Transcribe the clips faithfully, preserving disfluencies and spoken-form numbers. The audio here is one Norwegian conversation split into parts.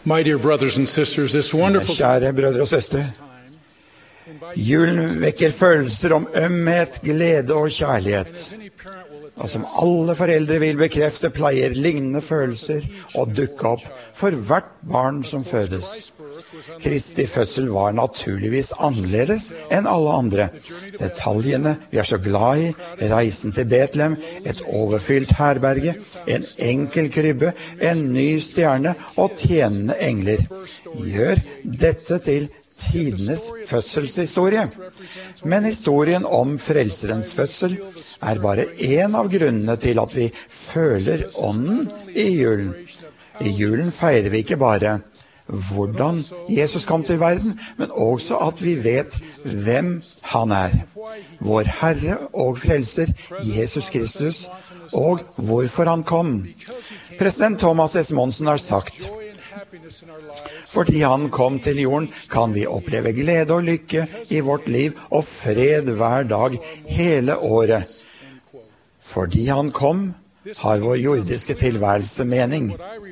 My dear brothers and sisters, this wonderful Kjære brødre og søstre, julen vekker følelser om ømhet, glede og kjærlighet. Og som alle foreldre vil bekrefte, pleier lignende følelser å dukke opp for hvert barn som fødes. Kristi fødsel var naturligvis annerledes enn alle andre. Detaljene vi er så glad i, reisen til Betlehem, et overfylt herberge, en enkel krybbe, en ny stjerne og tjenende engler, gjør dette til tidenes fødselshistorie. Men historien om frelserens fødsel er bare en av grunnene til at vi føler ånden i julen. I julen feirer vi ikke bare hvordan Jesus kom til verden, men også at vi vet hvem han er. Vår Herre og Frelser, Jesus Kristus, og hvorfor han kom. President Thomas S. Monson har sagt: fordi han kom til jorden, kan vi oppleve glede og lykke i vårt liv og fred hver dag hele året. Fordi han kom, har vår jordiske tilværelse mening.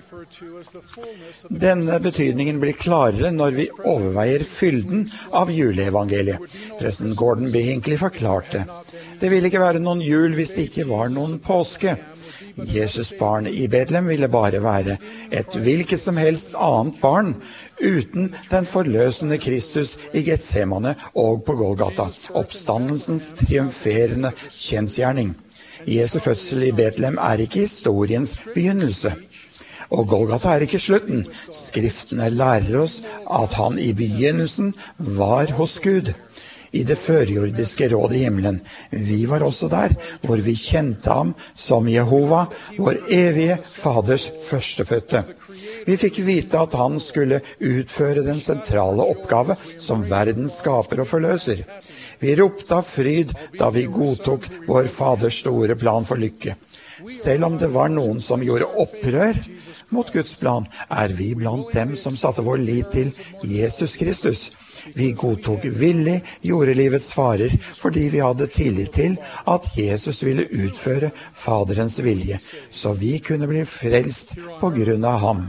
Denne betydningen blir klarere når vi overveier fylden av juleevangeliet. Presten Gordon B. Hinckley forklarte: det ville ikke være noen jul hvis det ikke var noen påske. Jesus barn i Betlehem ville bare være et hvilket som helst annet barn, uten den forløsende Kristus i Getsemane og på Golgata, oppstandelsens triumferende kjensgjerning. Jesu fødsel i Betlehem er ikke historiens begynnelse, og Golgata er ikke slutten. Skriftene lærer oss at han i begynnelsen var hos Gud, i det førjordiske råd i himmelen. Vi var også der, hvor vi kjente ham som Jehova, vår evige faders førstefødte. Vi fikk vite at han skulle utføre den sentrale oppgave som verdens skaper og forløser. Vi ropte av fryd da vi godtok vår faders store plan for lykke. Selv om det var noen som gjorde opprør mot Guds plan, er vi blant dem som satte vår lit til Jesus Kristus. Vi godtok villig jordelivets farer, fordi vi hadde tillit til at Jesus ville utføre Faderens vilje, så vi kunne bli frelst på grunn av ham.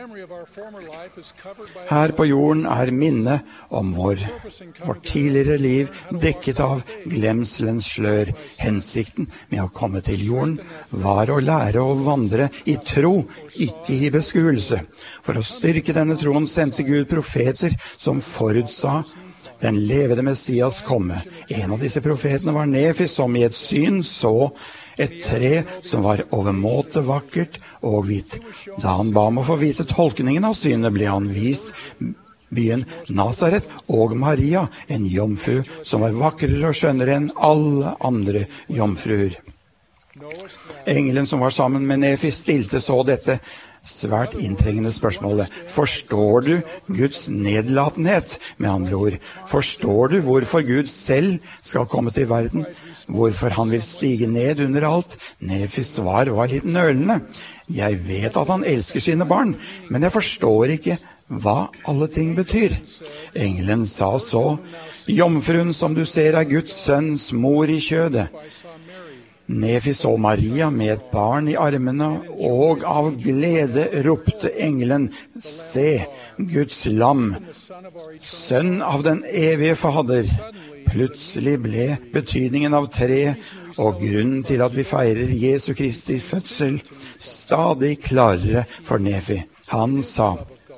Her på jorden er minnet om vår, vårt tidligere liv dekket av glemselens slør. Hensikten med å komme til jorden var å lære å vandre i tro, ikke i beskuelse. For å styrke denne troen sendte Gud profeter som forutsa den levende Messias komme. En av disse profetene var Nefi, som i et syn så et tre som var overmåte vakkert og hvitt. Da han ba om å få vite tolkningen av synet, ble han vist byen Nazaret og Maria, en jomfru som var vakrere og skjønnere enn alle andre jomfruer. Engelen som var sammen med Nefi stilte så dette svært inntrengende spørsmålet: forstår du Guds nedlatenhet? Med andre ord, forstår du hvorfor Gud selv skal komme til verden? Hvorfor han vil stige ned under alt? Nefis svar var litt nølende. Jeg vet at han elsker sine barn, men jeg forstår ikke hva alle ting betyr. Engelen sa så: jomfruen som du ser er Guds sønns mor i kjødet. Nefi så Maria med et barn i armene, og av glede ropte engelen: se, Guds lam, sønn av den evige Fader. Plutselig ble betydningen av tre og grunnen til at vi feirer Jesu Kristi fødsel stadig klarere for Nefi. Han sa: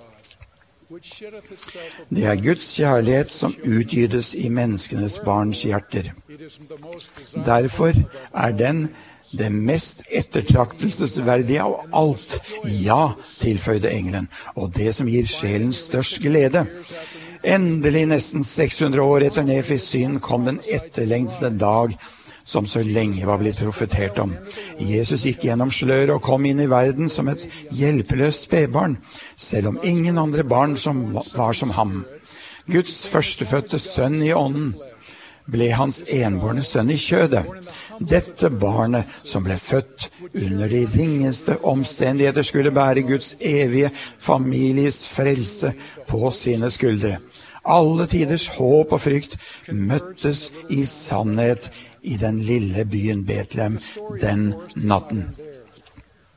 det er Guds kjærlighet som utgytes i menneskenes barns hjerter. Derfor er den det mest ettertraktelsesverdige av alt. Ja, tilføyde engelen, og det som gir sjelen størst glede. Endelig, nesten seks hundre år etter Nefis syn, kom den etterlengtede dag som så lenge var blitt profetert om. Jesus gikk gjennom slør og kom inn i verden som et hjelpeløst spedbarn, selv om ingen andre barn som var som ham. Guds førstefødte sønn i ånden ble hans enbårne sønn i kjødet. Dette barnet som ble født under de ringeste omstendigheter skulle bære Guds evige families frelse på sine skuldre. Alle tiders håp og frykt møttes i sannhet i den lille byen Betlehem den natten.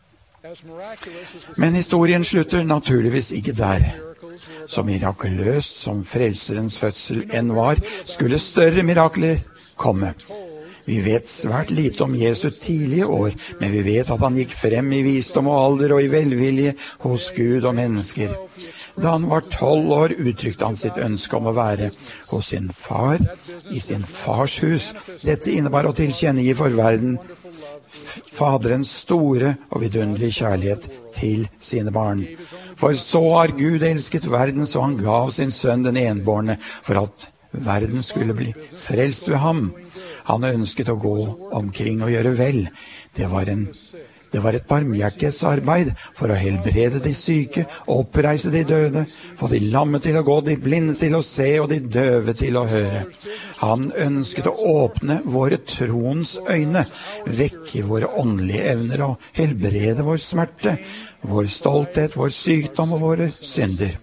Men historien slutter naturligvis ikke der. Så mirakuløst som frelserens fødsel enn var, skulle større mirakler komme. Vi vet svært lite om Jesu tidlige år, men vi vet at han gikk frem i visdom og alder og i velvilje hos Gud og mennesker. Da han var tolv år, uttrykte han sitt ønske om å være hos sin far, i sin fars hus. Dette innebar å tilkjennegi for verden Faderens store og vidunderlige kjærlighet til sine barn. For så har Gud elsket verden, så han gav sin sønn den enbårne, for at verden skulle bli frelst ved ham. Han ønsket å gå omkring og gjøre vel. Det var, en, det var et barmhjertighetsarbeid for å helbrede de syke, oppreise de døde, få de lamme til å gå, de blinde til å se og de døve til å høre. Han ønsket å åpne våre troens øyne, vekke våre åndelige evner og helbrede vår smerte, vår stolthet, vår sykdom og våre synder.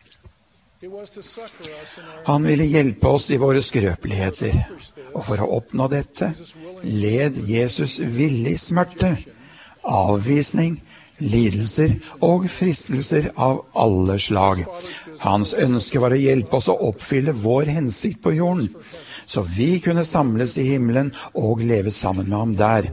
Han ville hjelpe oss i våre skrøpeligheter, og for å oppnå dette led Jesus villig smerte, avvisning, lidelser og fristelser av alle slag. Hans ønske var å hjelpe oss å oppfylle vår hensikt på jorden, så vi kunne samles i himmelen og leve sammen med ham der.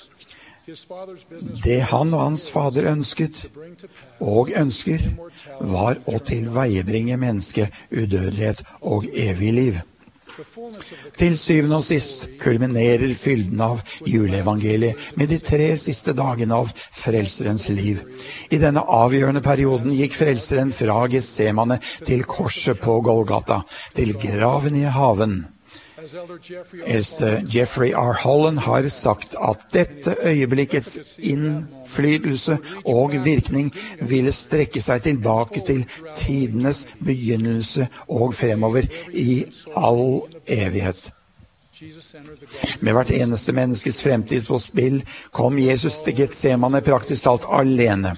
Det han og hans fader ønsket, og ønsker, var å tilveiebringe mennesket udødelighet og evig liv. Til syvende og sist kulminerer fylden av juleevangeliet med de tre siste dagene av frelserens liv. I denne avgjørende perioden gikk frelseren fra Getsemane til korset på Golgata, til graven i haven. Eldste Jeffrey R. Holland har sagt at dette øyeblikkets innflytelse og virkning ville strekke seg tilbake til tidenes begynnelse og fremover i all evighet. Med hvert eneste menneskes fremtid på spill kom Jesus til Getsemane praktisk talt alene.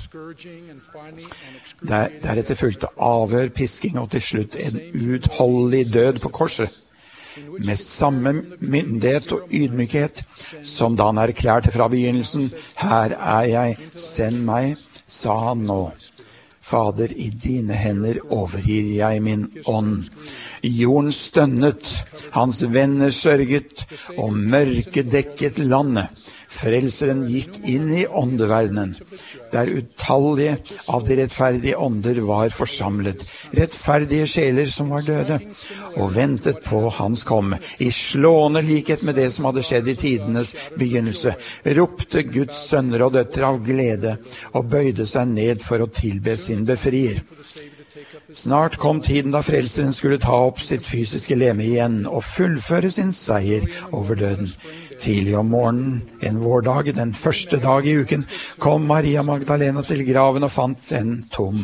Der, deretter fulgte avhør, pisking og til slutt en uutholdelig død på korset. Med samme myndighet og ydmykhet som da han erklærte fra begynnelsen, «Her er jeg, send meg», sa han nå. «Fader, i dine hender overgir jeg min ånd». Jorden stønnet, hans venner sørget, og mørket dekket landet. Frelseren gikk inn i åndeverdenen, der utallige av de rettferdige ånder var forsamlet, rettferdige sjeler som var døde, og ventet på hans komme. I slående likhet med det som hadde skjedd i tidenes begynnelse, ropte Guds sønner og døtre av glede, og bøyde seg ned for å tilbe sin befrier. Snart kom tiden da frelseren skulle ta opp sitt fysiske leme igjen og fullføre sin seier over døden. Tidlig om morgenen, en vårdag, den første dag i uken, kom Maria Magdalena til graven og fant den tom.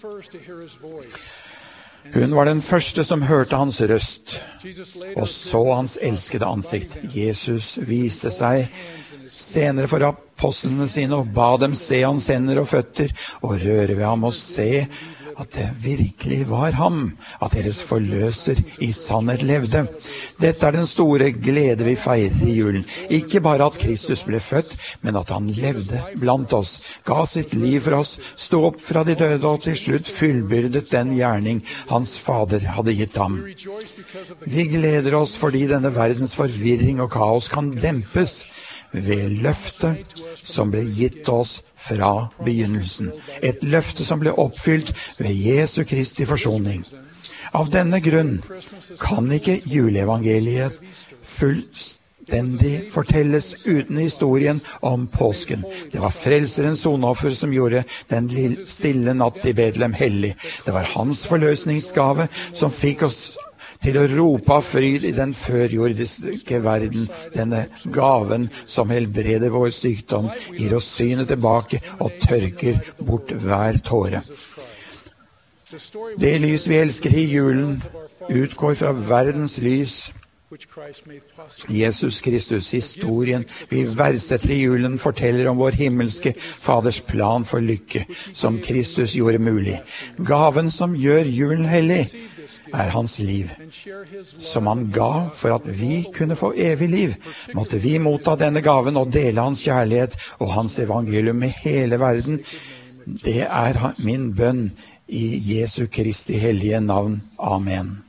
Hun var den første som hørte hans røst og så hans elskede ansikt. Jesus viste seg senere for apostlene sine og ba dem se hans hender og føtter og røre ved ham og se at det virkelig var ham, at deres forløser i sannhet levde. Dette er den store glede vi feirer i julen. Ikke bare at Kristus ble født, men at han levde blant oss, ga sitt liv for oss, stod opp fra de døde og til slutt fullbyrdet den gjerning hans fader hadde gitt ham. Vi gleder oss fordi denne verdens forvirring og kaos kan dempes ved løftet som ble gitt oss fra begynnelsen. Et løfte som ble oppfylt ved Jesu Kristi forsoning. Av denne grunn kan ikke juleevangeliet fullstendig fortelles uten historien om påsken. Det var frelserens sonoffer som gjorde den stille natt i Betlehem hellig. Det var hans forløsningsgave som fikk oss til å rope av fryd i den førjordiske verden, denne gaven som helbreder vår sykdom, gir oss synet tilbake og tørker bort hver tåre. Det lys vi elsker i julen utgår fra verdens lys, Jesus Kristus, historien vi verdsetter i julen, forteller om vår himmelske Faders plan for lykke, som Kristus gjorde mulig. Gaven som gjør julen hellig, er hans liv, som han ga for at vi kunne få evig liv. Måtte vi motta denne gaven og dele hans kjærlighet og hans evangelium med hele verden. Det er min bønn i Jesu Kristi hellige navn. Amen.